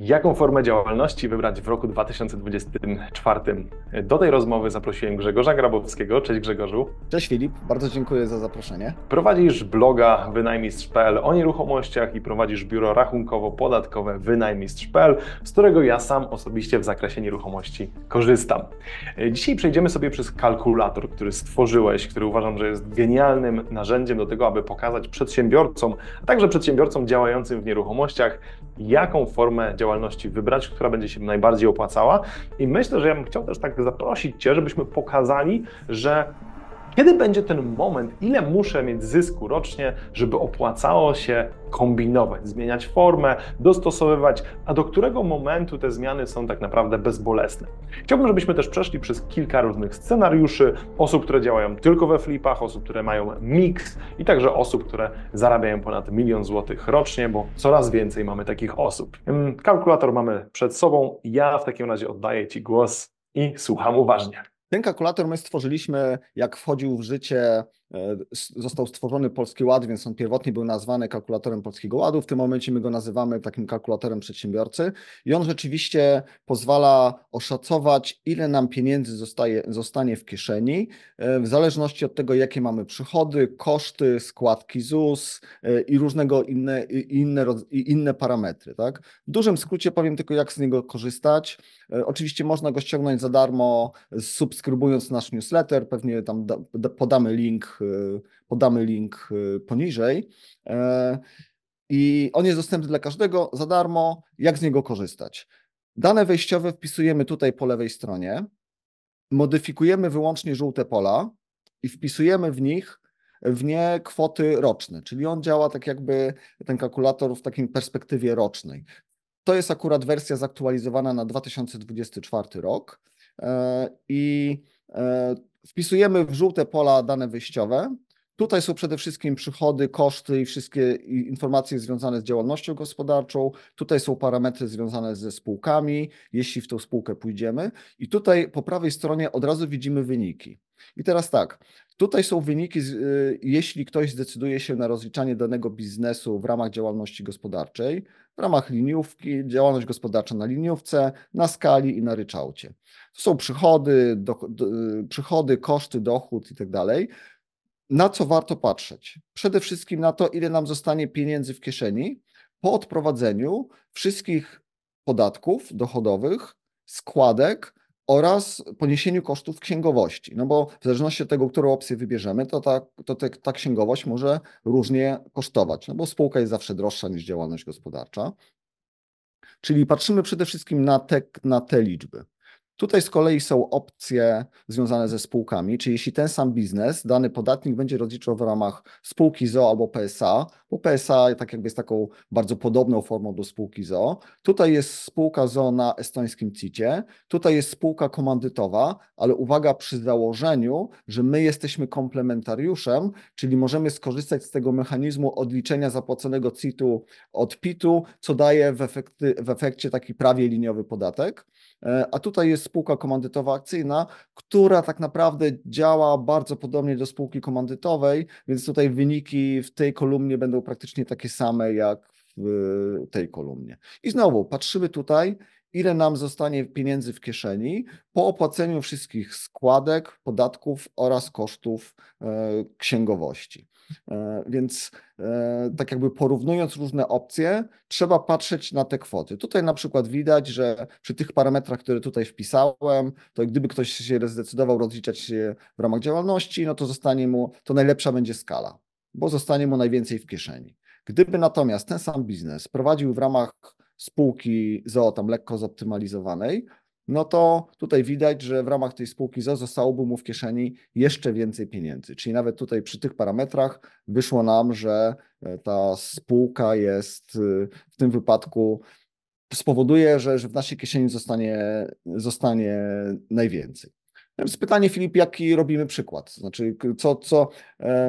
Jaką formę działalności wybrać w roku 2024? Do tej rozmowy zaprosiłem Grzegorza Grabowskiego. Cześć Grzegorzu. Cześć Filip, bardzo dziękuję za zaproszenie. Prowadzisz bloga wynajmistrz.pl o nieruchomościach i prowadzisz biuro rachunkowo-podatkowe wynajmistrz.pl, z którego ja sam osobiście w zakresie nieruchomości korzystam. Dzisiaj przejdziemy sobie przez kalkulator, który stworzyłeś, który uważam, że jest genialnym narzędziem do tego, aby pokazać przedsiębiorcom, a także przedsiębiorcom działającym w nieruchomościach, jaką formę działalności wybrać, która będzie się najbardziej opłacała. I myślę, że ja bym chciał też tak zaprosić Cię, żebyśmy pokazali, że kiedy będzie ten moment, ile muszę mieć zysku rocznie, żeby opłacało się kombinować, zmieniać formę, dostosowywać, a do którego momentu te zmiany są tak naprawdę bezbolesne. Chciałbym, żebyśmy też przeszli przez kilka różnych scenariuszy, osób, które działają tylko we flipach, osób, które mają miks i także osób, które zarabiają ponad 1 000 000 złotych rocznie, bo coraz więcej mamy takich osób. Kalkulator mamy przed sobą, ja w takim razie oddaję Ci głos i słucham uważnie. Ten kalkulator my stworzyliśmy, jak wchodził w życie, został stworzony Polski Ład, więc on pierwotnie był nazwany kalkulatorem Polskiego Ładu. W tym momencie my go nazywamy takim kalkulatorem przedsiębiorcy i on rzeczywiście pozwala oszacować, ile nam pieniędzy zostanie w kieszeni, w zależności od tego, jakie mamy przychody, koszty, składki ZUS i różnego inne parametry. Tak? W dużym skrócie powiem tylko, jak z niego korzystać. Oczywiście można go ściągnąć za darmo, subskrybując nasz newsletter, pewnie tam podamy link poniżej. I on jest dostępny dla każdego za darmo. Jak z niego korzystać? Dane wejściowe wpisujemy tutaj po lewej stronie, modyfikujemy wyłącznie żółte pola i wpisujemy w nie kwoty roczne, czyli on działa tak jakby ten kalkulator w takiej perspektywie rocznej. To jest akurat wersja zaktualizowana na 2024 rok i wpisujemy w żółte pola dane wyjściowe. Tutaj są przede wszystkim przychody, koszty i wszystkie informacje związane z działalnością gospodarczą. Tutaj są parametry związane ze spółkami, jeśli w tą spółkę pójdziemy. I tutaj po prawej stronie od razu widzimy wyniki. I teraz tak, tutaj są wyniki, jeśli ktoś zdecyduje się na rozliczanie danego biznesu w ramach działalności gospodarczej, w ramach liniówki, działalność gospodarcza na liniówce, na skali i na ryczałcie. To są przychody, koszty, dochód i tak dalej. Na co warto patrzeć? Przede wszystkim na to, ile nam zostanie pieniędzy w kieszeni po odprowadzeniu wszystkich podatków dochodowych, składek oraz poniesieniu kosztów księgowości. No bo w zależności od tego, którą opcję wybierzemy, ta księgowość może różnie kosztować, no bo spółka jest zawsze droższa niż działalność gospodarcza. Czyli patrzymy przede wszystkim na te liczby. Tutaj z kolei są opcje związane ze spółkami, czyli jeśli ten sam biznes, dany podatnik będzie rozliczał w ramach spółki z o.o. albo PSA, bo PSA tak jakby jest taką bardzo podobną formą do spółki z o.o. Tutaj jest spółka z o.o. na estońskim CIT-ie, tutaj jest spółka komandytowa, ale uwaga, przy założeniu, że my jesteśmy komplementariuszem, czyli możemy skorzystać z tego mechanizmu odliczenia zapłaconego CIT-u od PIT-u, co daje w efekcie taki prawie liniowy podatek. A tutaj jest spółka komandytowa akcyjna, która tak naprawdę działa bardzo podobnie do spółki komandytowej, więc tutaj wyniki w tej kolumnie będą praktycznie takie same jak w tej kolumnie. I znowu patrzymy tutaj, ile nam zostanie pieniędzy w kieszeni po opłaceniu wszystkich składek, podatków oraz kosztów księgowości. Więc tak jakby porównując różne opcje, trzeba patrzeć na te kwoty. Tutaj na przykład widać, że przy tych parametrach, które tutaj wpisałem, to gdyby ktoś się zdecydował rozliczać się w ramach działalności, no to to najlepsza będzie skala, bo zostanie mu najwięcej w kieszeni. Gdyby natomiast ten sam biznes prowadził w ramach spółki z o.o. tam lekko zoptymalizowanej, no to tutaj widać, że w ramach tej spółki z o.o. zostałoby mu w kieszeni jeszcze więcej pieniędzy. Czyli nawet tutaj przy tych parametrach wyszło nam, że ta spółka jest w tym wypadku, spowoduje, że w naszej kieszeni zostanie najwięcej. Więc pytanie, Filip, jaki robimy przykład? Znaczy,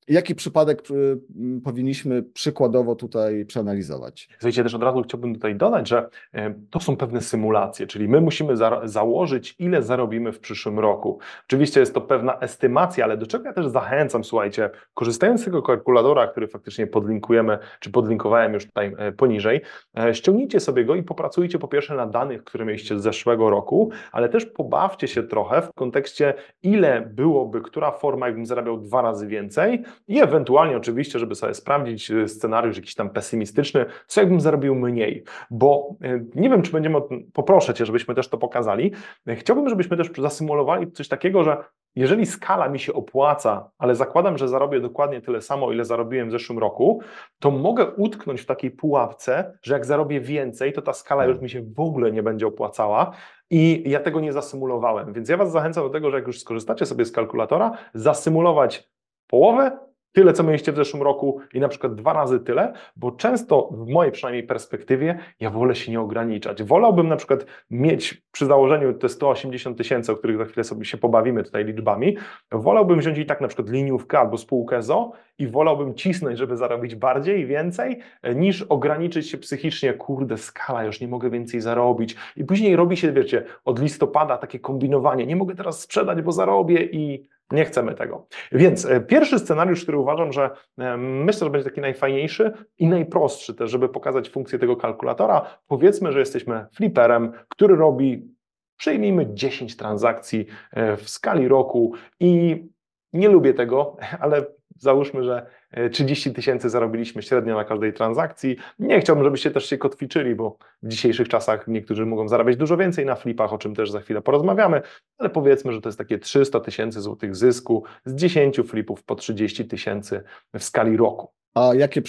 Jaki przypadek powinniśmy przykładowo tutaj przeanalizować? Słuchajcie, też od razu chciałbym tutaj dodać, że to są pewne symulacje, czyli my musimy założyć, ile zarobimy w przyszłym roku. Oczywiście jest to pewna estymacja, ale do czego ja też zachęcam, słuchajcie, korzystając z tego kalkulatora, który faktycznie podlinkujemy, czy podlinkowałem już tutaj poniżej, ściągnijcie sobie go i popracujcie po pierwsze na danych, które mieliście z zeszłego roku, ale też pobawcie się trochę w kontekście, ile byłoby, która forma, jakbym zarabiał 2 razy więcej i ewentualnie oczywiście, żeby sobie sprawdzić scenariusz jakiś tam pesymistyczny, co jakbym zarobił mniej, bo nie wiem, czy będziemy, poproszę Cię, żebyśmy też to pokazali. Chciałbym, żebyśmy też zasymulowali coś takiego, że jeżeli skala mi się opłaca, ale zakładam, że zarobię dokładnie tyle samo, ile zarobiłem w zeszłym roku, to mogę utknąć w takiej pułapce, że jak zarobię więcej, to ta skala już mi się w ogóle nie będzie opłacała i ja tego nie zasymulowałem. Więc ja Was zachęcam do tego, że jak już skorzystacie sobie z kalkulatora, zasymulować połowę, tyle, co mieliście w zeszłym roku i na przykład 2 razy tyle, bo często w mojej przynajmniej perspektywie ja wolę się nie ograniczać. Wolałbym na przykład mieć przy założeniu te 180 tysięcy, o których za chwilę sobie się pobawimy tutaj liczbami, wolałbym wziąć i tak na przykład liniówkę albo spółkę ZO i wolałbym cisnąć, żeby zarobić bardziej i więcej, niż ograniczyć się psychicznie, kurde, skala, już nie mogę więcej zarobić. I później robi się, wiecie, od listopada takie kombinowanie, nie mogę teraz sprzedać, bo zarobię i nie chcemy tego. Więc pierwszy scenariusz, który uważam, że myślę, że będzie taki najfajniejszy i najprostszy też, żeby pokazać funkcję tego kalkulatora. Powiedzmy, że jesteśmy fliperem, który robi, przyjmijmy 10 transakcji w skali roku i nie lubię tego, ale załóżmy, że 30 tysięcy zarobiliśmy średnio na każdej transakcji. Nie chciałbym, żebyście też się kotwiczyli, bo w dzisiejszych czasach niektórzy mogą zarabiać dużo więcej na flipach, o czym też za chwilę porozmawiamy, ale powiedzmy, że to jest takie 300 tysięcy złotych zysku z 10 flipów po 30 tysięcy w skali roku. A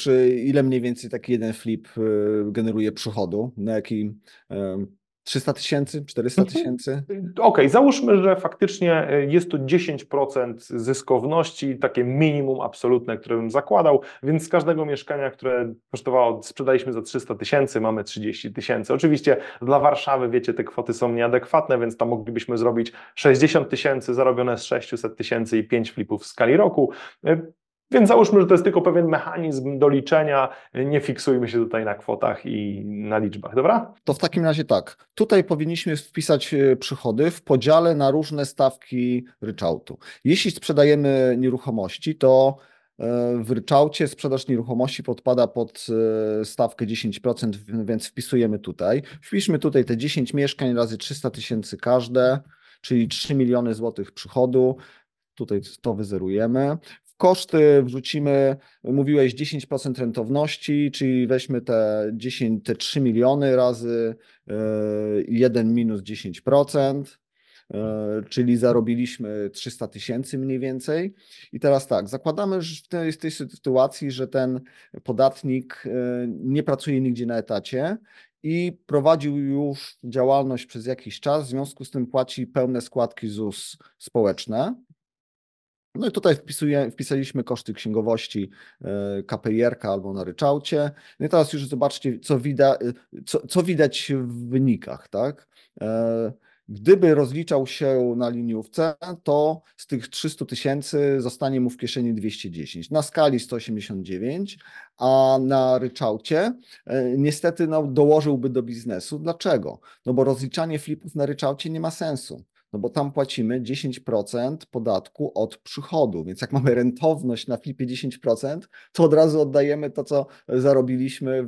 ile mniej więcej taki jeden flip generuje przychodu? Na jaki 300 tysięcy, 400 tysięcy? Okej, załóżmy, że faktycznie jest to 10% zyskowności, takie minimum absolutne, które bym zakładał, więc z każdego mieszkania, które kosztowało, sprzedaliśmy za 300 tysięcy, mamy 30 tysięcy. Oczywiście dla Warszawy, wiecie, te kwoty są nieadekwatne, więc tam moglibyśmy zrobić 60 tysięcy zarobione z 600 tysięcy i 5 flipów w skali roku. Więc załóżmy, że to jest tylko pewien mechanizm do liczenia, nie fiksujmy się tutaj na kwotach i na liczbach, dobra? To w takim razie tak, tutaj powinniśmy wpisać przychody w podziale na różne stawki ryczałtu. Jeśli sprzedajemy nieruchomości, to w ryczałcie sprzedaż nieruchomości podpada pod stawkę 10%, więc wpisujemy tutaj. Wpiszmy tutaj te 10 mieszkań razy 300 tysięcy każde, czyli 3 miliony złotych przychodu. Tutaj to wyzerujemy. W koszty wrzucimy, mówiłeś 10% rentowności, czyli weźmy te 3 miliony razy 1 minus 10%, czyli zarobiliśmy 300 tysięcy mniej więcej. I teraz tak, zakładamy że w tej sytuacji, że ten podatnik nie pracuje nigdzie na etacie i prowadził już działalność przez jakiś czas, w związku z tym płaci pełne składki ZUS społeczne. No i tutaj wpisaliśmy koszty księgowości KPIR-ka albo na ryczałcie. No i teraz już zobaczcie, co widać w wynikach, tak? Gdyby rozliczał się na liniówce, to z tych 300 tysięcy zostanie mu w kieszeni 210, na skali 189, a na ryczałcie niestety dołożyłby do biznesu. Dlaczego? No bo rozliczanie flipów na ryczałcie nie ma sensu. No bo tam płacimy 10% podatku od przychodu, więc jak mamy rentowność na flipie 10%, to od razu oddajemy to, co zarobiliśmy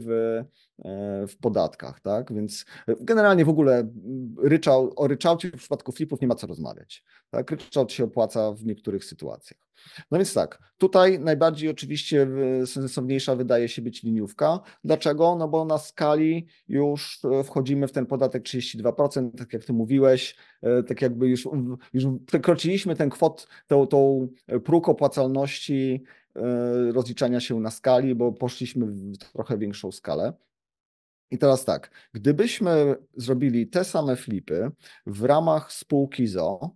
w podatkach, tak? Więc generalnie w ogóle o ryczałcie w przypadku flipów nie ma co rozmawiać. Tak? Ryczałt się opłaca w niektórych sytuacjach. No więc tak, tutaj najbardziej oczywiście sensowniejsza wydaje się być liniówka. Dlaczego? No bo na skali już wchodzimy w ten podatek 32%, tak jak ty mówiłeś, tak jakby już przekroczyliśmy tą próg opłacalności rozliczania się na skali, bo poszliśmy w trochę większą skalę. I teraz tak, gdybyśmy zrobili te same flipy w ramach spółki ZO,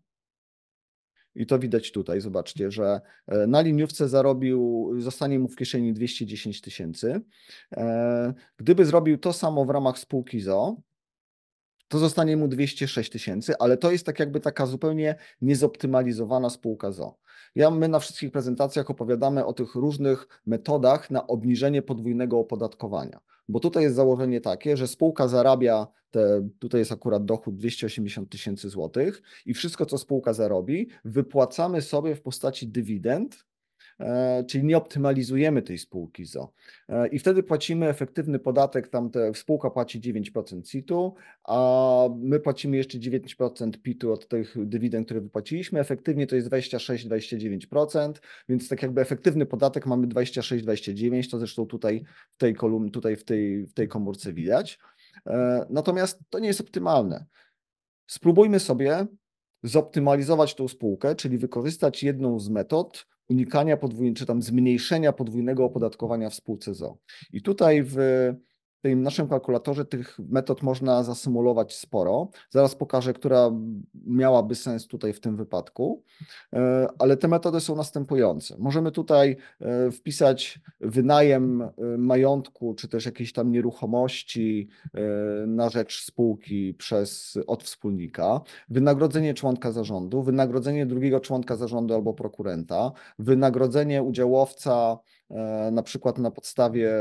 i to widać tutaj, zobaczcie, że na liniówce zostanie mu w kieszeni 210 tysięcy. Gdyby zrobił to samo w ramach spółki ZO, to zostanie mu 206 tysięcy, ale to jest tak jakby taka zupełnie niezoptymalizowana spółka z o.o. My na wszystkich prezentacjach opowiadamy o tych różnych metodach na obniżenie podwójnego opodatkowania, bo tutaj jest założenie takie, że spółka zarabia, tutaj jest akurat dochód 280 tysięcy złotych i wszystko, co spółka zarobi, wypłacamy sobie w postaci dywidend, czyli nie optymalizujemy tej spółki z o.o. I wtedy płacimy efektywny podatek, spółka płaci 9% CIT-u, a my płacimy jeszcze 9% PIT-u od tych dywidend, które wypłaciliśmy. Efektywnie to jest 26-29%, więc tak jakby efektywny podatek mamy 26-29%, to zresztą tutaj w tej kolumnie, w tej komórce widać. Natomiast to nie jest optymalne. Spróbujmy sobie zoptymalizować tą spółkę, czyli wykorzystać jedną z metod unikania czy tam zmniejszenia podwójnego opodatkowania w spółce z o.o. I tutaj w tym naszym kalkulatorze tych metod można zasymulować sporo. Zaraz pokażę, która miałaby sens tutaj w tym wypadku, ale te metody są następujące. Możemy tutaj wpisać wynajem majątku, czy też jakiejś tam nieruchomości na rzecz spółki od wspólnika, wynagrodzenie członka zarządu, wynagrodzenie drugiego członka zarządu albo prokurenta, wynagrodzenie udziałowca na przykład na podstawie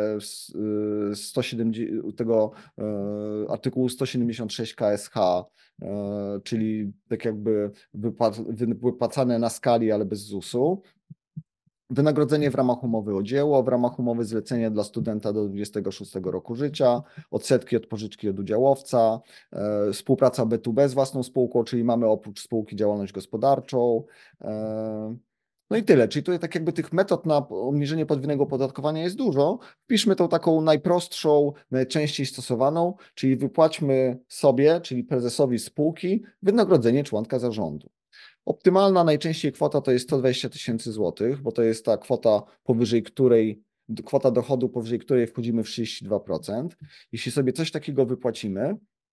tego artykułu 176 KSH, czyli tak jakby wypłacane na skali, ale bez ZUS-u. Wynagrodzenie w ramach umowy o dzieło, w ramach umowy zlecenia dla studenta do 26 roku życia, odsetki od pożyczki od udziałowca, współpraca B2B z własną spółką, czyli mamy oprócz spółki działalność gospodarczą. No i tyle, czyli tutaj tak jakby tych metod na obniżenie podwójnego opodatkowania jest dużo. Wpiszmy tą taką najprostszą, najczęściej stosowaną, czyli wypłaćmy sobie, czyli prezesowi spółki, wynagrodzenie członka zarządu. Optymalna najczęściej kwota to jest 120 tysięcy złotych, bo to jest ta kwota kwota dochodu, powyżej której wchodzimy w 32%. Jeśli sobie coś takiego wypłacimy,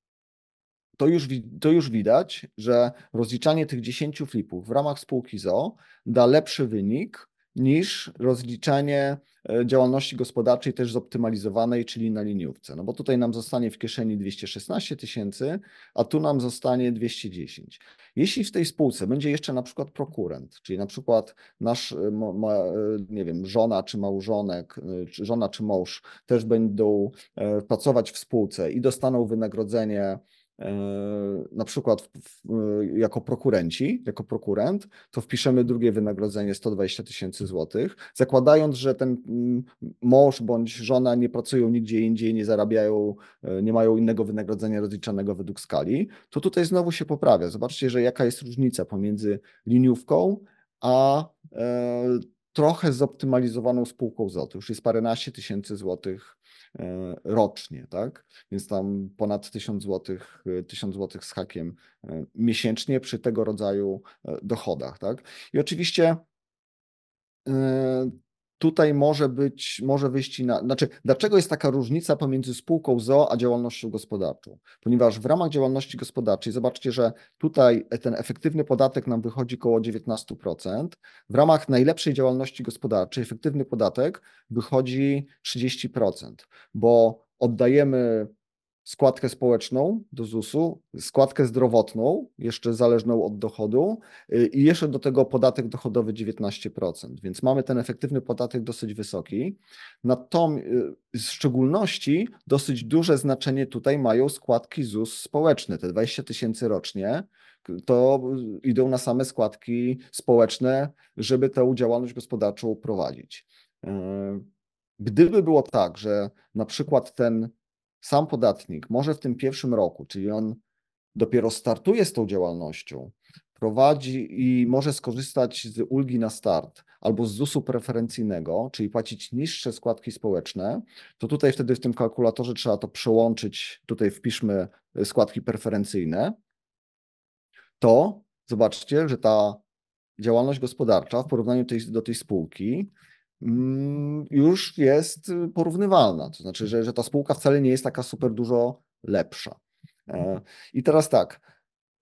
to już widać, że rozliczanie tych 10 flipów w ramach spółki z o.o. da lepszy wynik niż rozliczanie działalności gospodarczej też zoptymalizowanej, czyli na liniówce. No bo tutaj nam zostanie w kieszeni 216 tysięcy, a tu nam zostanie 210. Jeśli w tej spółce będzie jeszcze na przykład prokurent, czyli na przykład nasz, nie wiem, żona czy małżonek, żona czy mąż też będą pracować w spółce i dostaną wynagrodzenie na przykład jako prokurent, to wpiszemy drugie wynagrodzenie 120 tysięcy złotych, zakładając, że ten mąż bądź żona nie pracują nigdzie indziej, nie zarabiają, nie mają innego wynagrodzenia rozliczanego według skali, to tutaj znowu się poprawia. Zobaczcie, że jaka jest różnica pomiędzy liniówką a trochę zoptymalizowaną spółką z o.o. To już jest paręnaście tysięcy złotych rocznie, tak? Więc tam ponad 1000 złotych z hakiem miesięcznie przy tego rodzaju dochodach, tak? I oczywiście tutaj może wyjść znaczy, dlaczego jest taka różnica pomiędzy spółką z o.o. a działalnością gospodarczą? Ponieważ w ramach działalności gospodarczej, zobaczcie, że tutaj ten efektywny podatek nam wychodzi około 19%. W ramach najlepszej działalności gospodarczej efektywny podatek wychodzi 30%, bo oddajemy składkę społeczną do ZUS-u, składkę zdrowotną, jeszcze zależną od dochodu i jeszcze do tego podatek dochodowy 19%, więc mamy ten efektywny podatek dosyć wysoki. Natomiast w szczególności dosyć duże znaczenie tutaj mają składki ZUS społeczne, te 20 tysięcy rocznie, to idą na same składki społeczne, żeby tę działalność gospodarczą prowadzić. Gdyby było tak, że na przykład ten sam podatnik może w tym pierwszym roku, czyli on dopiero startuje z tą działalnością, prowadzi i może skorzystać z ulgi na start albo z ZUS-u preferencyjnego, czyli płacić niższe składki społeczne, to tutaj wtedy w tym kalkulatorze trzeba to przełączyć, tutaj wpiszmy składki preferencyjne, to zobaczcie, że ta działalność gospodarcza w porównaniu do tej spółki już jest porównywalna. To znaczy, że ta spółka wcale nie jest taka super dużo lepsza. I teraz tak,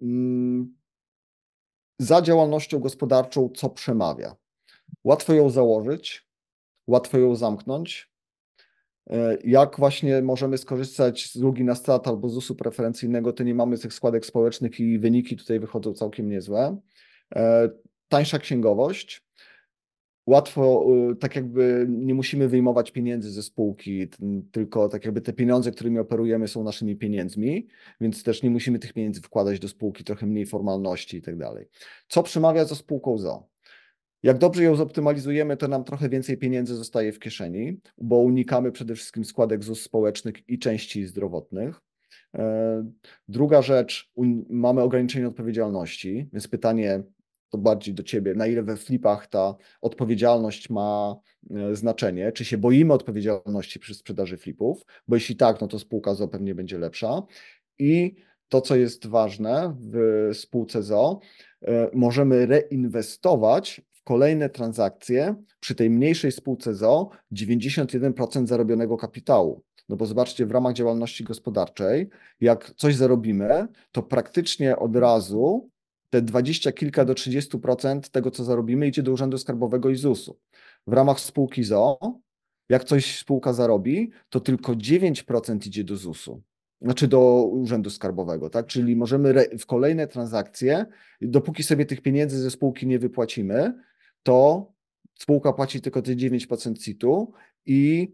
za działalnością gospodarczą co przemawia? Łatwo ją założyć, łatwo ją zamknąć, Jak właśnie możemy skorzystać z ulgi na start albo ZUS-u preferencyjnego, to nie mamy tych składek społecznych i wyniki tutaj wychodzą całkiem niezłe. Tańsza księgowość. Łatwo, tak jakby nie musimy wyjmować pieniędzy ze spółki, tylko tak jakby te pieniądze, którymi operujemy, są naszymi pieniędzmi, więc też nie musimy tych pieniędzy wkładać do spółki, trochę mniej formalności i tak dalej. Co przemawia za spółką z.o.o.? Jak dobrze ją zoptymalizujemy, to nam trochę więcej pieniędzy zostaje w kieszeni, bo unikamy przede wszystkim składek ZUS społecznych i części zdrowotnych. Druga rzecz, mamy ograniczenie odpowiedzialności, więc pytanie to bardziej do Ciebie, na ile we flipach ta odpowiedzialność ma znaczenie, czy się boimy odpowiedzialności przy sprzedaży flipów, bo jeśli tak, no to spółka z.o.o. pewnie będzie lepsza. I to, co jest ważne w spółce z.o.o., możemy reinwestować w kolejne transakcje przy tej mniejszej spółce z.o.o. 91% zarobionego kapitału. No bo zobaczcie, w ramach działalności gospodarczej, jak coś zarobimy, to praktycznie od razu te 20 kilka do 30% tego, co zarobimy, idzie do Urzędu Skarbowego i ZUS-u. W ramach spółki z.o.o., jak coś spółka zarobi, to tylko 9% idzie do ZUS-u. Znaczy do Urzędu Skarbowego, tak? Czyli możemy w kolejne transakcje, dopóki sobie tych pieniędzy ze spółki nie wypłacimy, to spółka płaci tylko te 9% CIT-u i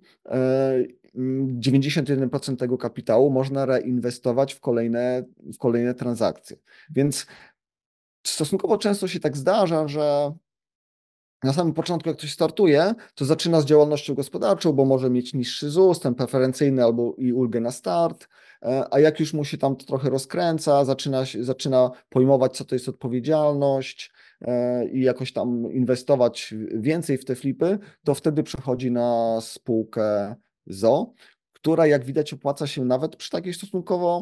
91% tego kapitału można reinwestować w kolejne transakcje. Więc stosunkowo często się tak zdarza, że na samym początku, jak ktoś startuje, to zaczyna z działalnością gospodarczą, bo może mieć niższy ZUS, ten preferencyjny albo i ulgę na start, a jak już mu się tam trochę rozkręca, zaczyna pojmować, co to jest odpowiedzialność i jakoś tam inwestować więcej w te flipy, to wtedy przechodzi na spółkę z.o.o., która jak widać opłaca się nawet przy takiej stosunkowo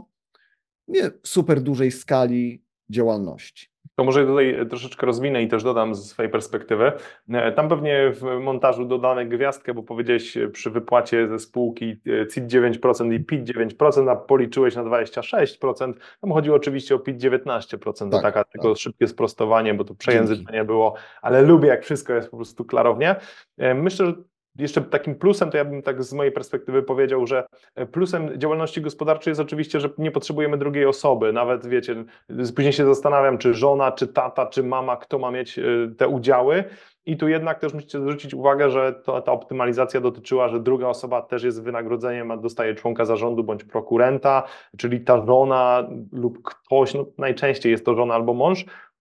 nie super dużej skali działalności. To może tutaj troszeczkę rozwinę i też dodam z swojej perspektywy. Tam pewnie w montażu dodane gwiazdkę, bo powiedziałeś przy wypłacie ze spółki CIT 9% i PIT 9%, a policzyłeś na 26%. Tam chodziło oczywiście o PIT 19%. To Tak, taka tylko tak. szybkie sprostowanie, bo to Dzięki. przejęzyczenie było, ale lubię, jak wszystko jest po prostu klarownie. Myślę, że jeszcze takim plusem, to ja bym tak z mojej perspektywy powiedział, że plusem działalności gospodarczej jest oczywiście, że nie potrzebujemy drugiej osoby. Nawet wiecie, później się zastanawiam, czy żona, czy tata, czy mama, kto ma mieć te udziały. I tu jednak też musicie zwrócić uwagę, że ta optymalizacja dotyczyła, że druga osoba też jest wynagrodzeniem, a dostaje członka zarządu bądź prokurenta, czyli ta żona lub ktoś, no najczęściej jest to żona albo mąż.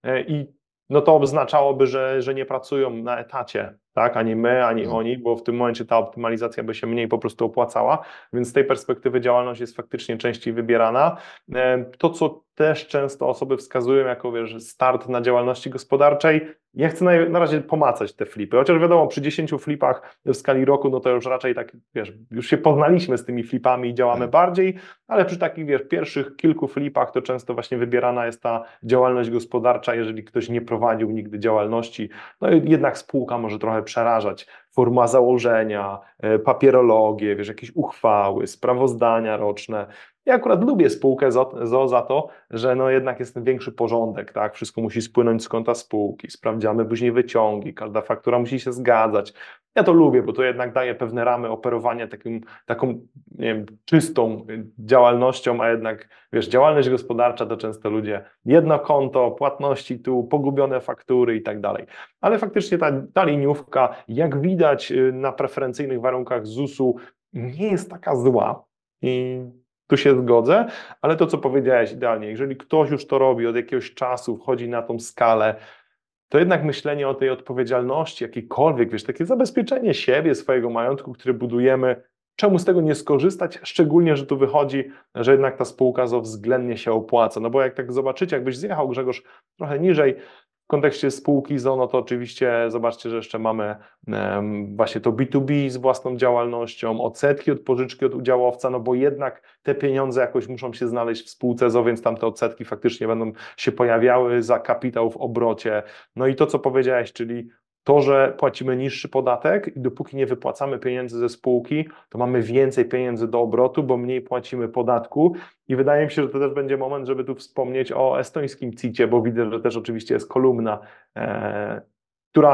I no to oznaczałoby, że nie pracują na etacie, tak? Ani my, ani No. oni, bo w tym momencie ta optymalizacja by się mniej po prostu opłacała, więc z tej perspektywy działalność jest faktycznie częściej wybierana. To, co też często osoby wskazują jako, wiesz, start na działalności gospodarczej, ja chcę na razie pomacać te flipy, chociaż wiadomo, przy 10 flipach w skali roku, no to już raczej tak, wiesz, już się poznaliśmy z tymi flipami i działamy Tak. bardziej, ale przy takich, wiesz, pierwszych kilku flipach to często właśnie wybierana jest ta działalność gospodarcza, jeżeli ktoś nie prowadził nigdy działalności, no jednak spółka może trochę przerażać. Forma założenia, papierologię, wiesz, jakieś uchwały, sprawozdania roczne. Ja akurat lubię spółkę z.o.o. za to, że no jednak jest ten większy porządek, tak? Wszystko musi spłynąć z konta spółki, sprawdzamy później wyciągi, każda faktura musi się zgadzać. Ja to lubię, bo to jednak daje pewne ramy operowania taką, nie wiem, czystą działalnością, a jednak, wiesz, działalność gospodarcza to często ludzie jedno konto, płatności tu, pogubione faktury i tak dalej. Ale faktycznie ta liniówka, jak widać na preferencyjnych warunkach ZUS-u, nie jest taka zła i tu się zgodzę, ale to, co powiedziałeś idealnie, jeżeli ktoś już to robi od jakiegoś czasu, wchodzi na tą skalę, to jednak myślenie o tej odpowiedzialności, jakiejkolwiek, wiesz, takie zabezpieczenie siebie, swojego majątku, który budujemy, czemu z tego nie skorzystać, szczególnie, że tu wychodzi, że jednak ta spółka z.o.o. względnie się opłaca, no bo jak tak zobaczycie, jakbyś zjechał, Grzegorz, trochę niżej, w kontekście spółki z.o.o., no to oczywiście zobaczcie, że jeszcze mamy właśnie to B2B z własną działalnością, odsetki od pożyczki od udziałowca, no bo jednak te pieniądze jakoś muszą się znaleźć w spółce z.o.o., więc tam te odsetki faktycznie będą się pojawiały za kapitał w obrocie. No i to, co powiedziałeś, czyli to, że płacimy niższy podatek i dopóki nie wypłacamy pieniędzy ze spółki, to mamy więcej pieniędzy do obrotu, bo mniej płacimy podatku. I wydaje mi się, że to też będzie moment, żeby tu wspomnieć o estońskim CIT-ie, bo widzę, że też oczywiście jest kolumna, która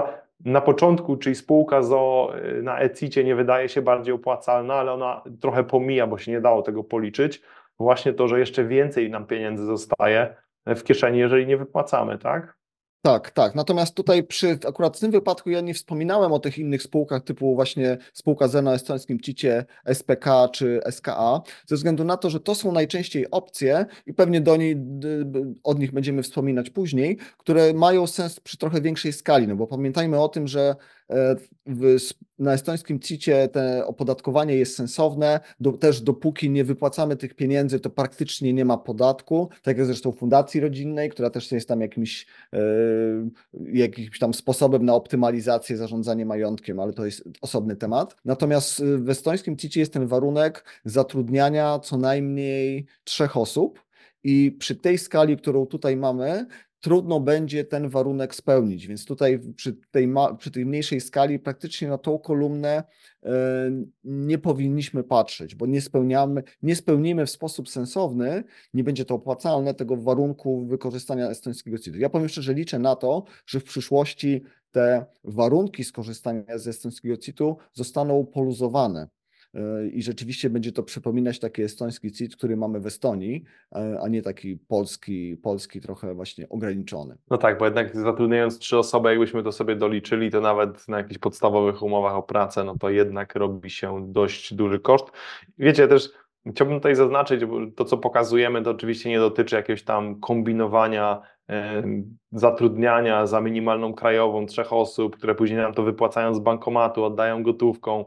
na początku, czyli spółka z o.o. na ECIT-cie nie wydaje się bardziej opłacalna, ale ona trochę pomija, bo się nie dało tego policzyć. Właśnie to, że jeszcze więcej nam pieniędzy zostaje w kieszeni, jeżeli nie wypłacamy, tak? Tak, tak. Natomiast tutaj akurat w tym wypadku ja nie wspominałem o tych innych spółkach typu właśnie spółka z na estońskim CIT-cie, SPK czy SKA, ze względu na to, że to są najczęściej opcje i pewnie od nich będziemy wspominać później, które mają sens przy trochę większej skali, no bo pamiętajmy o tym, że na estońskim CIT-cie te opodatkowanie jest sensowne, też dopóki nie wypłacamy tych pieniędzy, to praktycznie nie ma podatku, tak jak zresztą fundacji rodzinnej, która też jest tam jakimś tam sposobem na optymalizację zarządzania majątkiem, ale to jest osobny temat. Natomiast w estońskim CIT-cie jest ten warunek zatrudniania co najmniej 3 osób i przy tej skali, którą tutaj mamy, trudno będzie ten warunek spełnić, więc tutaj przy tej mniejszej skali praktycznie na tą kolumnę nie powinniśmy patrzeć, bo nie spełnimy w sposób sensowny, nie będzie to opłacalne tego warunku wykorzystania estońskiego CIT-u. Ja powiem szczerze, liczę na to, że w przyszłości te warunki skorzystania z estońskiego CIT-u zostaną poluzowane. I rzeczywiście będzie to przypominać taki estoński CIT, który mamy w Estonii, a nie taki polski trochę właśnie ograniczony. No tak, bo jednak zatrudniając 3 osoby, jakbyśmy to sobie doliczyli, to nawet na jakichś podstawowych umowach o pracę, no to jednak robi się dość duży koszt. Wiecie, też chciałbym tutaj zaznaczyć, bo to, co pokazujemy, to oczywiście nie dotyczy jakiegoś tam kombinowania, zatrudniania za minimalną krajową 3 osób, które później nam to wypłacają z bankomatu, oddają gotówką.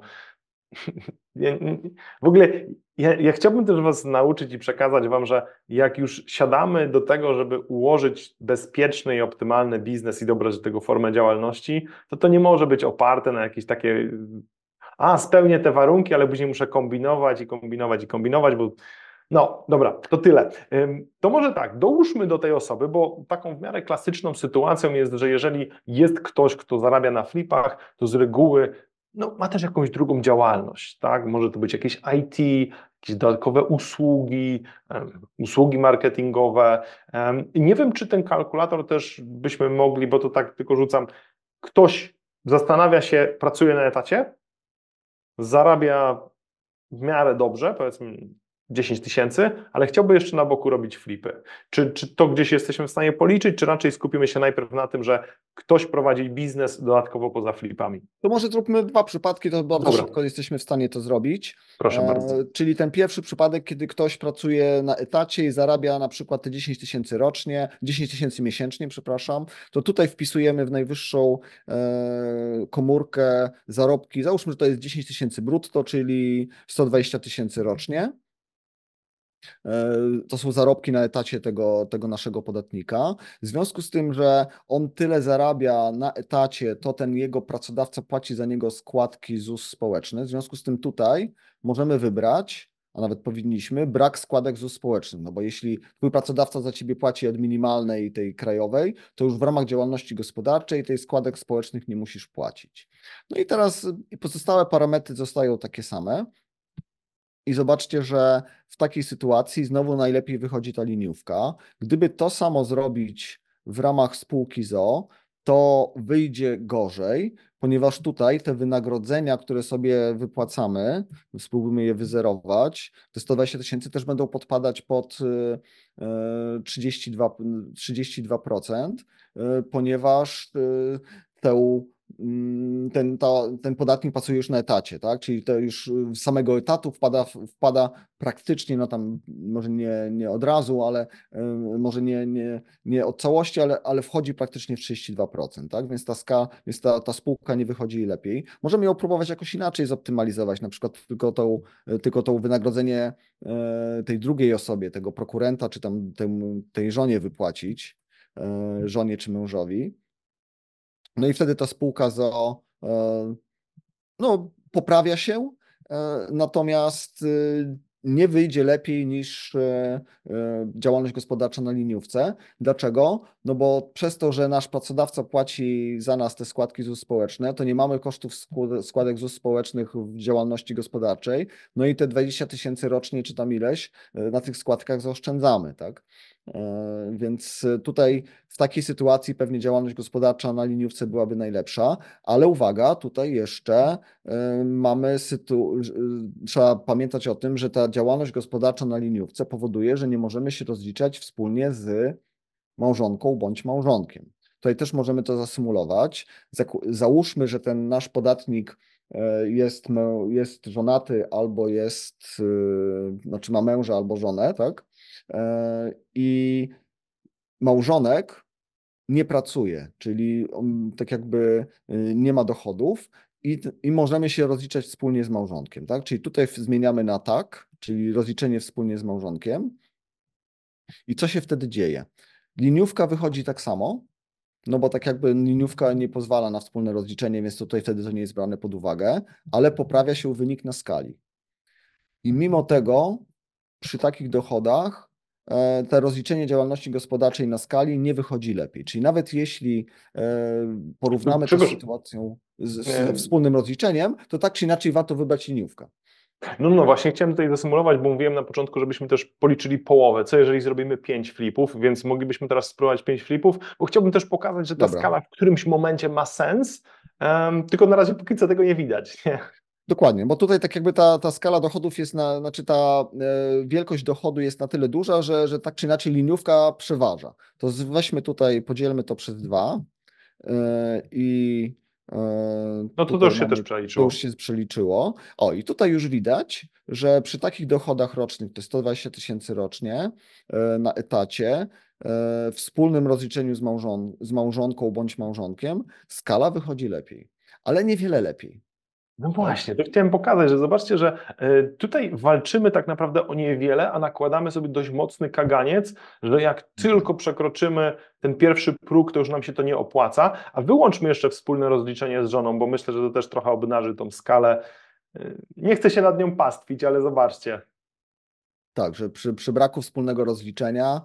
W ogóle ja chciałbym też Was nauczyć i przekazać Wam, że jak już siadamy do tego, żeby ułożyć bezpieczny i optymalny biznes i dobrać do tego formę działalności, to nie może być oparte na jakieś takie spełnię te warunki, ale później muszę kombinować i kombinować i kombinować, bo no, dobra, to tyle. To może tak, dołóżmy do tej osoby, bo taką w miarę klasyczną sytuacją jest, że jeżeli jest ktoś, kto zarabia na flipach, to z reguły ma też jakąś drugą działalność, tak? Może to być jakieś IT, jakieś dodatkowe usługi, usługi marketingowe. I nie wiem, czy ten kalkulator też byśmy mogli, bo to tak tylko rzucam, ktoś zastanawia się, pracuje na etacie, zarabia w miarę dobrze, powiedzmy 10 tysięcy, ale chciałby jeszcze na boku robić flipy. Czy to gdzieś jesteśmy w stanie policzyć, czy raczej skupimy się najpierw na tym, że ktoś prowadzi biznes dodatkowo poza flipami? To może zróbmy 2 przypadki, to bardzo Dobra, szybko jesteśmy w stanie to zrobić. proszę bardzo. Czyli ten pierwszy przypadek, kiedy ktoś pracuje na etacie i zarabia na przykład te 10 tysięcy rocznie, 10 tysięcy miesięcznie, przepraszam, to tutaj wpisujemy w najwyższą komórkę zarobki. Załóżmy, że to jest 10 tysięcy brutto, czyli 120 tysięcy rocznie. To są zarobki na etacie tego naszego podatnika. W związku z tym, że on tyle zarabia na etacie, to ten jego pracodawca płaci za niego składki ZUS społeczny. W związku z tym tutaj możemy wybrać, a nawet powinniśmy, brak składek ZUS społecznych. No bo jeśli twój pracodawca za ciebie płaci od minimalnej tej krajowej, to już w ramach działalności gospodarczej tej składek społecznych nie musisz płacić. No i teraz pozostałe parametry zostają takie same. I zobaczcie, że w takiej sytuacji znowu najlepiej wychodzi ta liniówka. Gdyby to samo zrobić w ramach spółki z o.o., to wyjdzie gorzej, ponieważ tutaj te wynagrodzenia, które sobie wypłacamy, spróbujmy je wyzerować, te 120 tysięcy też będą podpadać pod 32%, ponieważ ten podatnik pracuje już na etacie, tak? Czyli to już z samego etatu wpada praktycznie, no tam może nie od razu, ale może nie od całości, ale wchodzi praktycznie w 32%, tak? Więc ta spółka nie wychodzi lepiej. Możemy ją próbować jakoś inaczej zoptymalizować, na przykład tylko to wynagrodzenie tej drugiej osobie, tego prokurenta, czy tam tej żonie wypłacić, żonie czy mężowi. No i wtedy ta spółka z o.o. Poprawia się, natomiast nie wyjdzie lepiej niż działalność gospodarcza na liniówce. Dlaczego? No bo przez to, że nasz pracodawca płaci za nas te składki ZUS społeczne, to nie mamy kosztów składek ZUS społecznych w działalności gospodarczej, no i te 20 tysięcy rocznie, czy tam ileś, na tych składkach zaoszczędzamy, tak? Więc tutaj w takiej sytuacji pewnie działalność gospodarcza na liniówce byłaby najlepsza, ale uwaga, tutaj jeszcze trzeba pamiętać o tym, że ta działalność gospodarcza na liniówce powoduje, że nie możemy się rozliczać wspólnie z małżonką bądź małżonkiem. Tutaj też możemy to zasymulować. Załóżmy, że ten nasz podatnik jest żonaty albo znaczy ma męża albo żonę, tak? I małżonek nie pracuje, czyli on tak jakby nie ma dochodów i możemy się rozliczać wspólnie z małżonkiem, tak? Czyli tutaj zmieniamy na tak, czyli rozliczenie wspólnie z małżonkiem. I co się wtedy dzieje? Liniówka wychodzi tak samo, no bo tak jakby liniówka nie pozwala na wspólne rozliczenie, więc tutaj wtedy to nie jest brane pod uwagę, ale poprawia się wynik na skali. I mimo tego przy takich dochodach to rozliczenie działalności gospodarczej na skali nie wychodzi lepiej. Czyli nawet jeśli porównamy to z sytuacją ze wspólnym rozliczeniem, to tak czy inaczej warto wybrać liniówkę. No właśnie, chciałem tutaj zasymulować, bo mówiłem na początku, żebyśmy też policzyli połowę. Co jeżeli zrobimy 5 flipów, więc moglibyśmy teraz spróbować 5 flipów, bo chciałbym też pokazać, że ta skala w którymś momencie ma sens, tylko na razie póki co tego nie widać. Nie? Dokładnie, bo tutaj tak jakby ta skala dochodów jest, znaczy ta wielkość dochodu jest na tyle duża, że tak czy inaczej liniówka przeważa. To weźmy tutaj, podzielmy to przez 2 i no to już się też przeliczyło. To już się przeliczyło. O, i tutaj już widać, że przy takich dochodach rocznych, to jest 120 tysięcy rocznie na etacie, w wspólnym rozliczeniu z małżonką bądź małżonkiem, skala wychodzi lepiej, ale niewiele lepiej. No właśnie, to chciałem pokazać, że zobaczcie, że tutaj walczymy tak naprawdę o niewiele, a nakładamy sobie dość mocny kaganiec, że jak tylko przekroczymy ten pierwszy próg, to już nam się to nie opłaca, a wyłączmy jeszcze wspólne rozliczenie z żoną, bo myślę, że to też trochę obnaży tą skalę. Nie chcę się nad nią pastwić, ale zobaczcie. Tak, że przy braku wspólnego rozliczenia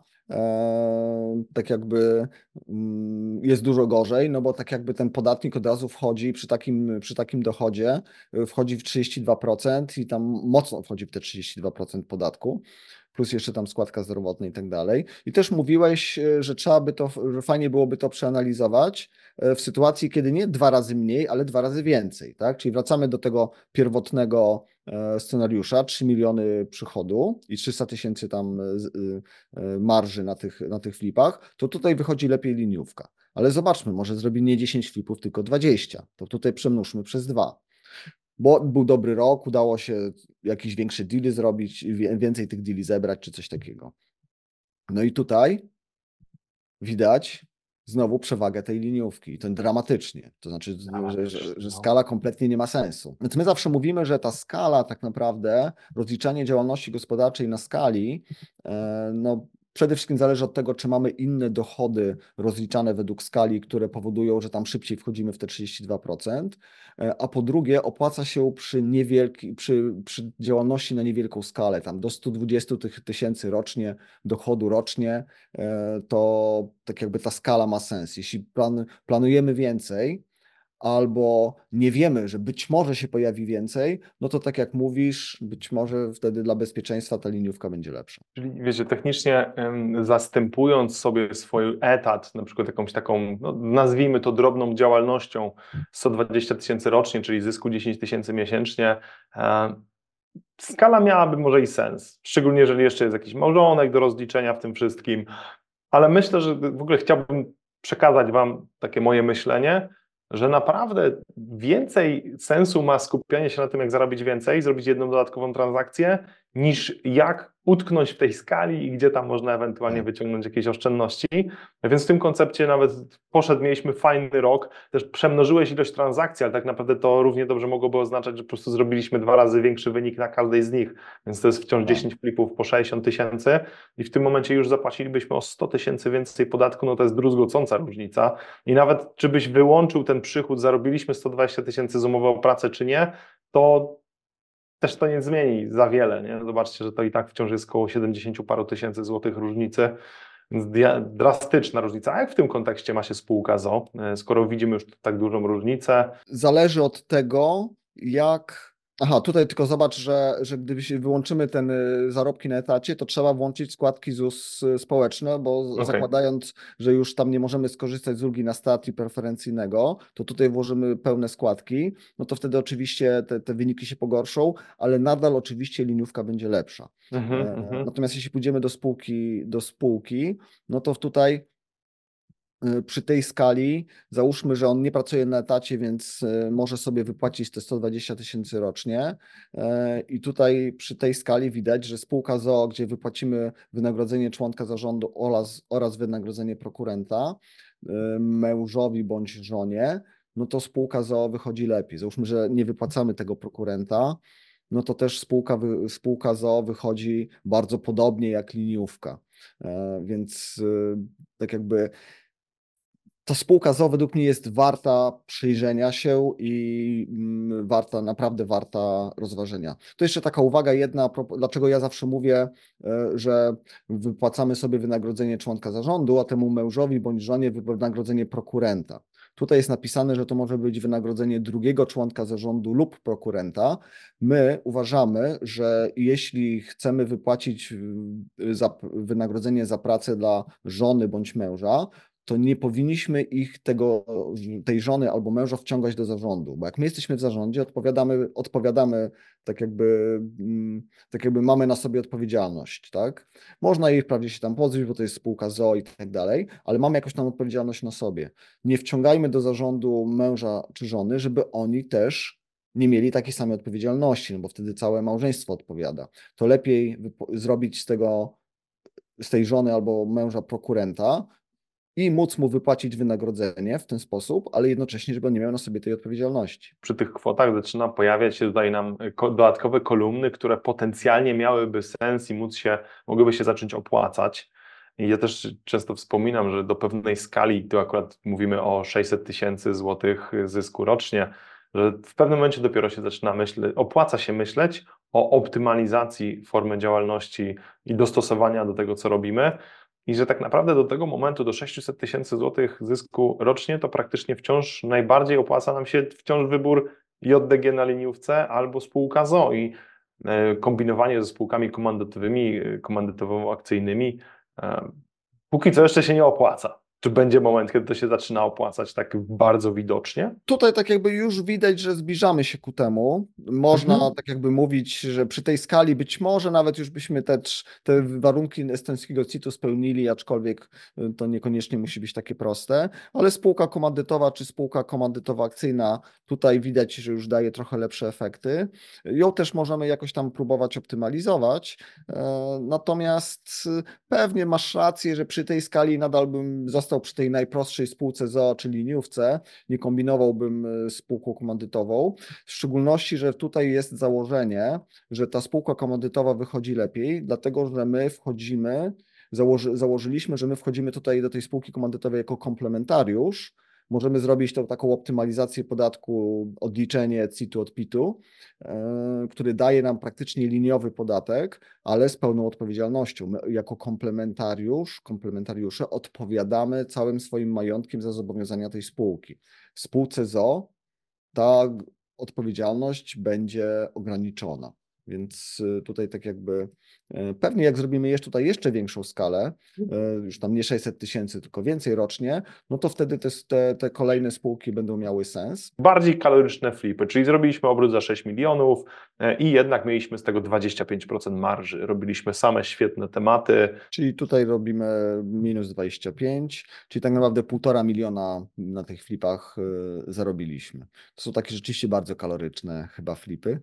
tak jakby jest dużo gorzej, no bo tak jakby ten podatnik od razu wchodzi przy takim dochodzie, wchodzi w 32% i tam mocno wchodzi w te 32% podatku, plus jeszcze tam składka zdrowotna i tak dalej. I też mówiłeś, że że fajnie byłoby to przeanalizować w sytuacji, kiedy nie 2 razy mniej, ale 2 razy więcej, tak? Czyli wracamy do tego pierwotnego scenariusza, 3 miliony przychodu i 300 tysięcy tam marży na tych flipach, to tutaj wychodzi lepiej liniówka. Ale zobaczmy, może zrobi nie 10 flipów, tylko 20. To tutaj przemnóżmy przez 2. Bo był dobry rok, udało się jakiś większy deal zrobić, więcej tych deali zebrać, czy coś takiego. No i tutaj widać znowu przewagę tej liniówki, ten dramatycznie. To znaczy, że skala kompletnie nie ma sensu. Więc my zawsze mówimy, że ta skala tak naprawdę, rozliczanie działalności gospodarczej na skali, no przede wszystkim zależy od tego, czy mamy inne dochody rozliczane według skali, które powodują, że tam szybciej wchodzimy w te 32%, a po drugie opłaca się przy działalności na niewielką skalę, tam do 120 tysięcy rocznie dochodu rocznie, to tak jakby ta skala ma sens. Jeśli planujemy więcej, albo nie wiemy, że być może się pojawi więcej, no to tak jak mówisz, być może wtedy dla bezpieczeństwa ta liniówka będzie lepsza. Czyli wiecie, technicznie zastępując sobie swój etat, na przykład jakąś taką, no, nazwijmy to drobną działalnością, 120 tysięcy rocznie, czyli zysku 10 tysięcy miesięcznie, skala miałaby może i sens, szczególnie jeżeli jeszcze jest jakiś małżonek do rozliczenia w tym wszystkim, ale myślę, że w ogóle chciałbym przekazać Wam takie moje myślenie, że naprawdę więcej sensu ma skupianie się na tym, jak zarobić więcej, zrobić jedną dodatkową transakcję, niż jak utknąć w tej skali i gdzie tam można ewentualnie wyciągnąć jakieś oszczędności. Więc w tym koncepcie nawet mieliśmy fajny rok, też przemnożyłeś ilość transakcji, ale tak naprawdę to równie dobrze mogłoby oznaczać, że po prostu zrobiliśmy 2 razy większy wynik na każdej z nich, więc to jest wciąż 10 flipów po 60 tysięcy i w tym momencie już zapłacilibyśmy o 100 tysięcy więcej podatku, no to jest druzgocąca różnica i nawet czy byś wyłączył ten przychód, zarobiliśmy 120 tysięcy z umowy o pracę czy nie, to też to nie zmieni za wiele, nie? Zobaczcie, że to i tak wciąż jest około 70 paru tysięcy złotych różnicy, więc drastyczna różnica. A jak w tym kontekście ma się spółka ZO, skoro widzimy już tak dużą różnicę? Zależy od tego, jak. Aha, tutaj tylko zobacz, że gdyby się wyłączymy ten zarobki na etacie, to trzeba włączyć składki ZUS społeczne, bo Okej. zakładając, że już tam nie możemy skorzystać z ulgi na start i preferencyjnego, to tutaj włożymy pełne składki, no to wtedy oczywiście te wyniki się pogorszą, ale nadal oczywiście liniówka będzie lepsza. Natomiast jeśli pójdziemy do spółki, no to tutaj przy tej skali, załóżmy, że on nie pracuje na etacie, więc może sobie wypłacić te 120 tysięcy rocznie. I tutaj przy tej skali widać, że spółka ZOO, gdzie wypłacimy wynagrodzenie członka zarządu oraz wynagrodzenie prokurenta mężowi bądź żonie, no to spółka ZOO wychodzi lepiej. Załóżmy, że nie wypłacamy tego prokurenta, no to też spółka ZOO wychodzi bardzo podobnie jak liniówka. Więc tak jakby ta spółka ZOO według mnie jest warta przyjrzenia się i naprawdę warta rozważenia. To jeszcze taka uwaga jedna, dlaczego ja zawsze mówię, że wypłacamy sobie wynagrodzenie członka zarządu, a temu mężowi bądź żonie wynagrodzenie prokurenta. Tutaj jest napisane, że to może być wynagrodzenie drugiego członka zarządu lub prokurenta. My uważamy, że jeśli chcemy wypłacić wynagrodzenie za pracę dla żony bądź męża, to nie powinniśmy tej żony albo męża wciągać do zarządu, bo jak my jesteśmy w zarządzie, odpowiadamy tak jakby mamy na sobie odpowiedzialność, tak? Można jej wprawdzie się tam pozbyć, bo to jest spółka ZOO i tak dalej, ale mamy jakąś tam odpowiedzialność na sobie. Nie wciągajmy do zarządu męża czy żony, żeby oni też nie mieli takiej samej odpowiedzialności, no bo wtedy całe małżeństwo odpowiada. To lepiej zrobić z tej żony albo męża prokurenta, i móc mu wypłacić wynagrodzenie w ten sposób, ale jednocześnie, żeby on nie miał na sobie tej odpowiedzialności. Przy tych kwotach zaczyna pojawiać się tutaj nam dodatkowe kolumny, które potencjalnie miałyby sens i mogłyby się zacząć opłacać. I ja też często wspominam, że do pewnej skali, tu akurat mówimy o 600 tysięcy złotych zysku rocznie, że w pewnym momencie dopiero się opłaca się myśleć o optymalizacji formy działalności i dostosowania do tego, co robimy. I że tak naprawdę do tego momentu, do 600 tysięcy złotych zysku rocznie, to praktycznie wciąż najbardziej opłaca nam się wybór JDG na liniówce albo spółka ZOO i kombinowanie ze spółkami komandytowymi, komandytowo-akcyjnymi póki co jeszcze się nie opłaca. Czy będzie moment, kiedy to się zaczyna opłacać tak bardzo widocznie? Tutaj tak jakby już widać, że zbliżamy się ku temu. Można tak jakby mówić, że przy tej skali być może nawet już byśmy te warunki estońskiego CIT-u spełnili, aczkolwiek to niekoniecznie musi być takie proste, ale spółka komandytowa czy spółka komandytowo-akcyjna tutaj widać, że już daje trochę lepsze efekty. Ją też możemy jakoś tam próbować optymalizować, natomiast pewnie masz rację, że przy tej skali nadal bym został przy tej najprostszej spółce ZOO, czyli liniówce, nie kombinowałbym spółką komandytową, w szczególności, że tutaj jest założenie, że ta spółka komandytowa wychodzi lepiej, dlatego że my założyliśmy, że my wchodzimy tutaj do tej spółki komandytowej jako komplementariusz. Możemy zrobić tą taką optymalizację podatku, odliczenie CIT-u od PIT-u, który daje nam praktycznie liniowy podatek, ale z pełną odpowiedzialnością. My jako komplementariusze odpowiadamy całym swoim majątkiem za zobowiązania tej spółki. W spółce ZOO ta odpowiedzialność będzie ograniczona. Więc tutaj tak jakby pewnie jak zrobimy jeszcze większą skalę, już tam nie 600 tysięcy, tylko więcej rocznie, no to wtedy te kolejne spółki będą miały sens. Bardziej kaloryczne flipy, czyli zrobiliśmy obrót za 6 milionów i jednak mieliśmy z tego 25% marży. Robiliśmy same świetne tematy. Czyli tutaj robimy minus 25, czyli tak naprawdę 1,5 miliona na tych flipach zarobiliśmy. To są takie rzeczywiście bardzo kaloryczne chyba flipy.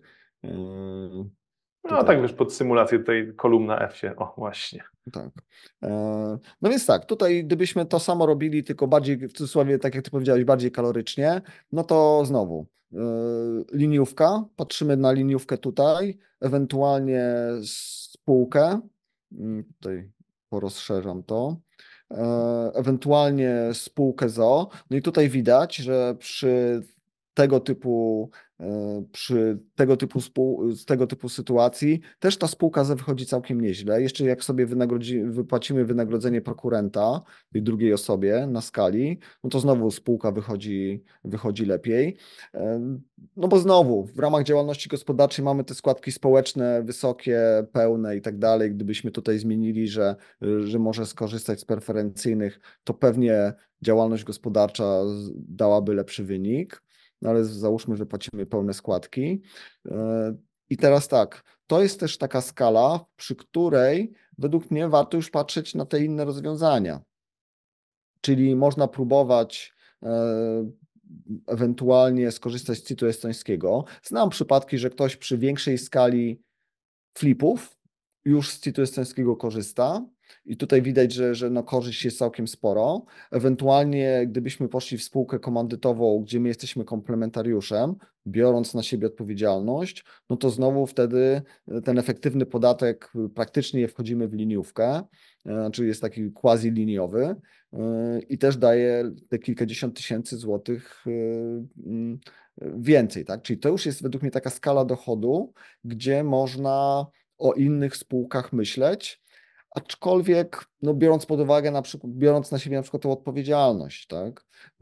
No tak wiesz, pod symulację tutaj kolumna F się, o właśnie. Tak. No więc tak, tutaj gdybyśmy to samo robili, tylko bardziej, w cudzysłowie, tak jak ty powiedziałeś, bardziej kalorycznie, no to znowu liniówka, patrzymy na liniówkę tutaj, ewentualnie spółkę, tutaj porozszerzam to, ewentualnie spółkę ZOO, no i tutaj widać, że przy tego typu, przy tego typu sytuacji też ta spółka wychodzi całkiem nieźle. Jeszcze jak sobie wypłacimy wynagrodzenie prokurenta tej drugiej osobie na skali, no to znowu spółka wychodzi lepiej. No bo znowu w ramach działalności gospodarczej mamy te składki społeczne wysokie, pełne i tak dalej. Gdybyśmy tutaj zmienili, że może skorzystać z preferencyjnych, to pewnie działalność gospodarcza dałaby lepszy wynik, no ale załóżmy, że płacimy pełne składki. I teraz tak, to jest też taka skala, przy której według mnie warto już patrzeć na te inne rozwiązania. Czyli można próbować ewentualnie skorzystać z CIT-u estońskiego. Znam przypadki, że ktoś przy większej skali flipów już z CIT-u estońskiego korzysta i tutaj widać, że no korzyść jest całkiem sporo. Ewentualnie gdybyśmy poszli w spółkę komandytową, gdzie my jesteśmy komplementariuszem, biorąc na siebie odpowiedzialność, no to znowu wtedy ten efektywny podatek praktycznie wchodzimy w liniówkę, czyli jest taki quasi-liniowy i też daje te kilkadziesiąt tysięcy złotych więcej, tak? Czyli to już jest według mnie taka skala dochodu, gdzie można o innych spółkach myśleć, aczkolwiek no, biorąc pod uwagę biorąc na siebie na przykład tą odpowiedzialność, tak?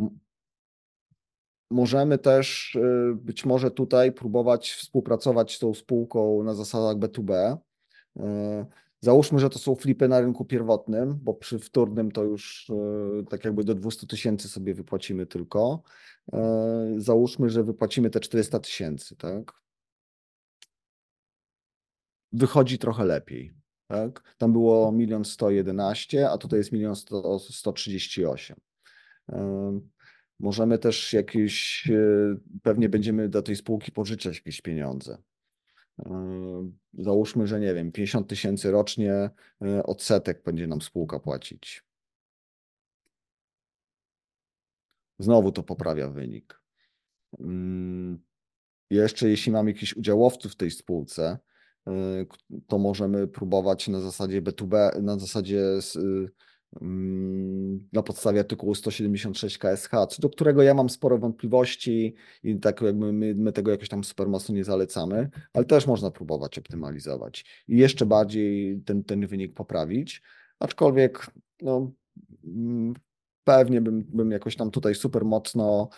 Możemy też być może tutaj próbować współpracować z tą spółką na zasadach B2B. Załóżmy, że to są flipy na rynku pierwotnym, bo przy wtórnym to już tak jakby do 200 tysięcy sobie wypłacimy tylko. Załóżmy, że wypłacimy te 400 tysięcy, tak? Wychodzi trochę lepiej. Tak? Tam było 1 111 000, a tutaj jest 1 138 000. Możemy też pewnie będziemy do tej spółki pożyczać jakieś pieniądze. Załóżmy, że nie wiem, 50 tysięcy rocznie odsetek będzie nam spółka płacić. Znowu to poprawia wynik. Jeszcze jeśli mamy jakichś udziałowców w tej spółce, to możemy próbować na zasadzie B2B, na podstawie artykułu 176 k.s.h., co do którego ja mam sporo wątpliwości i tak jakby my tego jakoś tam super mocno nie zalecamy, ale też można próbować optymalizować i jeszcze bardziej ten wynik poprawić, aczkolwiek no, pewnie bym jakoś tam tutaj super mocno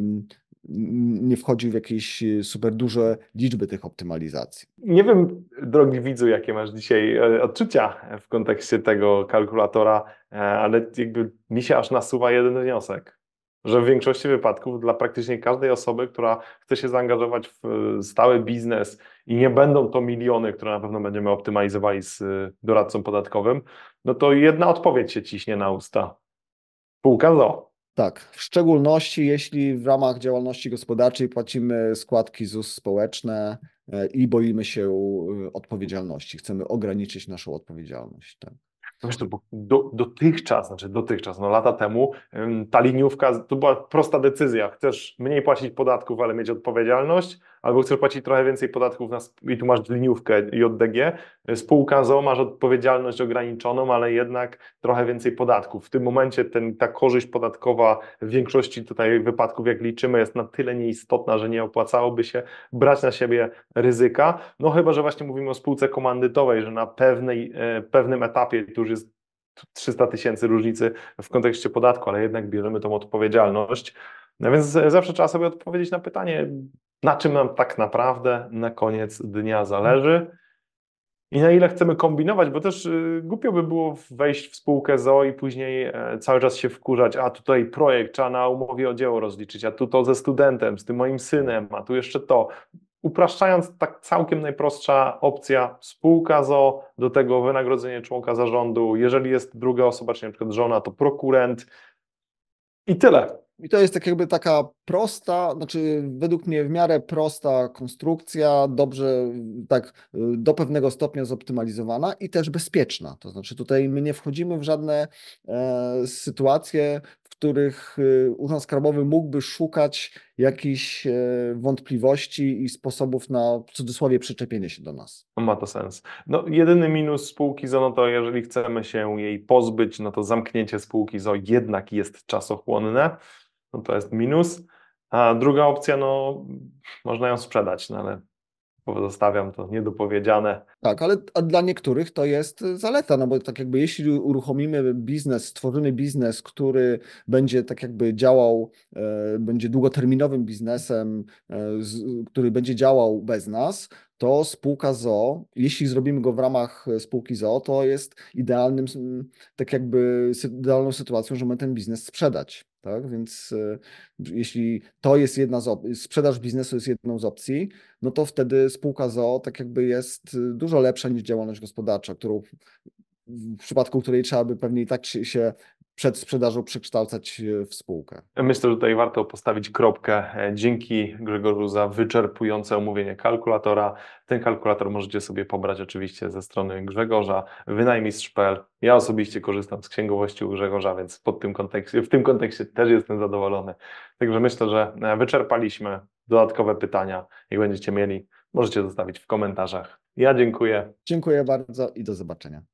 nie wchodził w jakieś super duże liczby tych optymalizacji. Nie wiem, drogi widzu, jakie masz dzisiaj odczucia w kontekście tego kalkulatora, ale jakby mi się aż nasuwa jeden wniosek, że w większości wypadków dla praktycznie każdej osoby, która chce się zaangażować w stały biznes i nie będą to miliony, które na pewno będziemy optymalizowali z doradcą podatkowym, no to jedna odpowiedź się ciśnie na usta. Spółka ZOO. Tak, w szczególności jeśli w ramach działalności gospodarczej płacimy składki ZUS społeczne i boimy się odpowiedzialności. Chcemy ograniczyć naszą odpowiedzialność. Tak. No wiesz, bo dotychczas, no lata temu ta liniówka to była prosta decyzja. Chcesz mniej płacić podatków, ale mieć odpowiedzialność, albo chcesz płacić trochę więcej podatków i tu masz liniówkę JDG. Spółka ZOO masz odpowiedzialność ograniczoną, ale jednak trochę więcej podatków. W tym momencie ta korzyść podatkowa w większości tutaj wypadków, jak liczymy, jest na tyle nieistotna, że nie opłacałoby się brać na siebie ryzyka. No chyba, że właśnie mówimy o spółce komandytowej, że na pewnym etapie to już jest 300 tysięcy różnicy w kontekście podatku, ale jednak bierzemy tą odpowiedzialność. No więc zawsze trzeba sobie odpowiedzieć na pytanie, na czym nam tak naprawdę na koniec dnia zależy i na ile chcemy kombinować, bo też głupio by było wejść w spółkę ZOO i później cały czas się wkurzać, a tutaj projekt trzeba na umowie o dzieło rozliczyć, a tu to ze studentem, z tym moim synem, a tu jeszcze to. Upraszczając, tak całkiem najprostsza opcja, spółka ZOO, do tego wynagrodzenie członka zarządu, jeżeli jest druga osoba, czyli na przykład żona, to prokurent i tyle. I to jest tak jakby taka prosta, znaczy według mnie w miarę prosta konstrukcja, dobrze tak do pewnego stopnia zoptymalizowana i też bezpieczna. To znaczy tutaj my nie wchodzimy w żadne sytuacje, w których Urząd Skarbowy mógłby szukać jakichś wątpliwości i sposobów na w cudzysłowie przyczepienie się do nas. Ma to sens. No, jedyny minus spółki ZOO, no to jeżeli chcemy się jej pozbyć, no to zamknięcie spółki ZOO jednak jest czasochłonne. No to jest minus. A druga opcja, no można ją sprzedać, no ale pozostawiam to niedopowiedziane. Tak, ale dla niektórych to jest zaleta, no bo tak jakby jeśli uruchomimy biznes, stworzymy biznes, który będzie tak jakby działał, będzie długoterminowym biznesem, który będzie działał bez nas, to spółka z o.o., jeśli zrobimy go w ramach spółki z o.o., to jest idealnym, tak jakby idealną sytuacją, że mamy ten biznes sprzedać. Tak, więc jeśli to jest jedna z opcji, sprzedaż biznesu jest jedną z opcji, no to wtedy spółka z o.o. tak jakby jest dużo lepsza niż działalność gospodarcza, w przypadku której trzeba by pewnie i tak się przed sprzedażą przekształcać w spółkę. Myślę, że tutaj warto postawić kropkę. Dzięki Grzegorzu za wyczerpujące omówienie kalkulatora. Ten kalkulator możecie sobie pobrać oczywiście ze strony Grzegorza, wynajmistrz.pl. Ja osobiście korzystam z księgowości u Grzegorza, więc w tym kontekście też jestem zadowolony. Także myślę, że wyczerpaliśmy. Dodatkowe pytania, jak będziecie mieli, możecie zostawić w komentarzach. Ja dziękuję. Dziękuję bardzo i do zobaczenia.